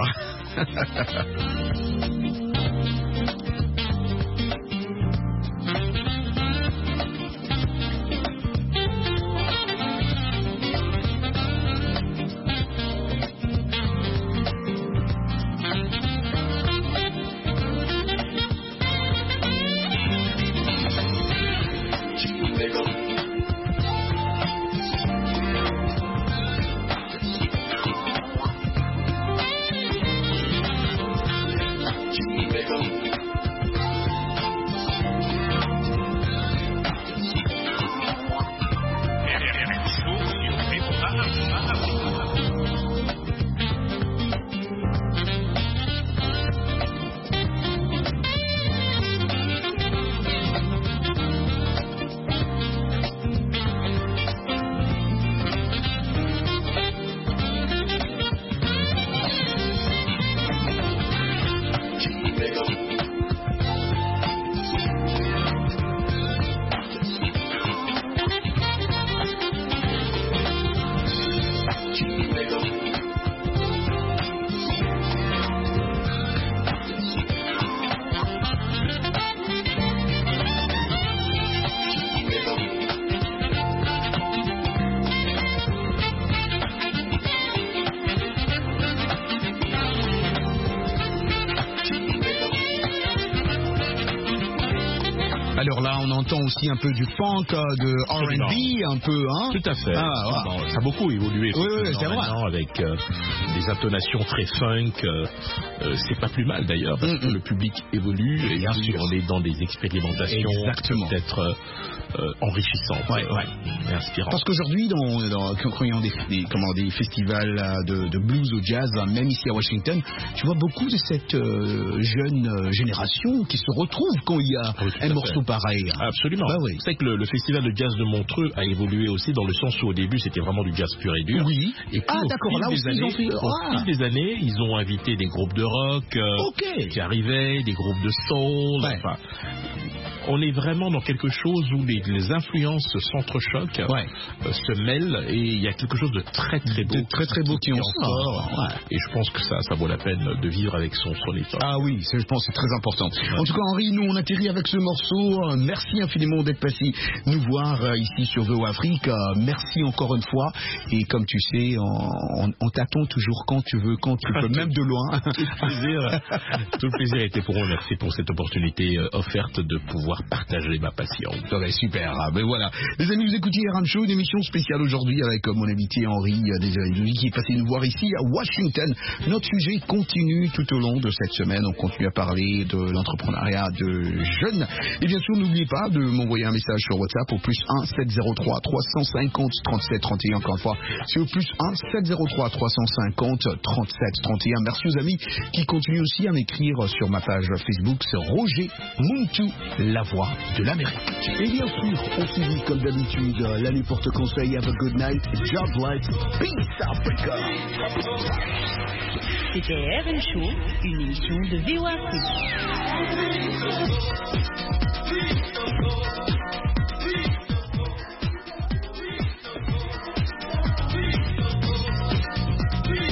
Alors là, on entend aussi un peu du funk, de R and B, un peu, hein. Tout à fait. Ah, voilà. bon, ça a beaucoup évolué. Oui, oui, c'est vrai. Avec euh, des intonations très funk. Euh, euh, c'est pas plus mal d'ailleurs, parce mm-hmm. que le public évolue et bien sûr, on est dans des expérimentations peut-être euh, euh, enrichissantes, ouais, ouais. et inspirantes. Parce qu'aujourd'hui, dans, dans, quand il y a des, des, comment, des festivals de, de blues au jazz, même ici à Washington, tu vois beaucoup de cette euh, jeune euh, génération qui se retrouve quand il y a oui, un morceau fait. pareil. Absolument. Bah, oui. Vous savez que le, le festival de jazz de Montreux a évolué aussi dans le sens où au début c'était vraiment du jazz pur et dur. Oui. Et puis, ah au d'accord. Fil Là des aussi années, ils ont fait. Au Ah. fil des années, ils ont invité des groupes de rock euh, okay. qui arrivaient, des groupes de soul. Ouais. Enfin, on est vraiment dans quelque chose où les, les influences s'entrechoquent, ouais. euh, se mêlent, et il y a quelque chose de très très beau, de très très beau qui, qui en sort. Ouais. Et je pense que ça, ça vaut la peine de vivre avec son son état. Ah oui, c'est, je pense que c'est très important. Ouais. En tout cas, Henri, nous on atterrit avec ce morceau. Merci infiniment d'être passé nous voir euh, ici sur V O Afrique. Euh, merci encore une fois. Et comme tu sais, on, on, on t'attend toujours quand tu veux, quand tu peux, même de loin. Tout le plaisir, tout le plaisir était pour moi. Merci pour cette opportunité euh, offerte de pouvoir partager ma passion. Ça va, super. Ben voilà. Les amis, vous écoutez R M Show, une émission spéciale aujourd'hui avec mon invité Henri Desjardins qui est passé nous voir ici à Washington. Notre sujet continue tout au long de cette semaine. On continue à parler de l'entrepreneuriat de jeunes. Et bien sûr, n'oubliez pas de m'envoyer un message sur WhatsApp au plus un sept zéro trois trois cent cinquante trente-sept trente et un. Encore une fois, c'est au plus un sept zéro trois trois cent cinquante trente-sept trente et un. Merci aux amis qui continuent aussi à m'écrire sur ma page Facebook. C'est Roger Muntu La la voix de l'Amérique. Et bien sûr, on finit comme d'habitude l'année porte conseil. Have a good night, job light, peace Africa. C'était R M Show, une émission de V O A Afrique.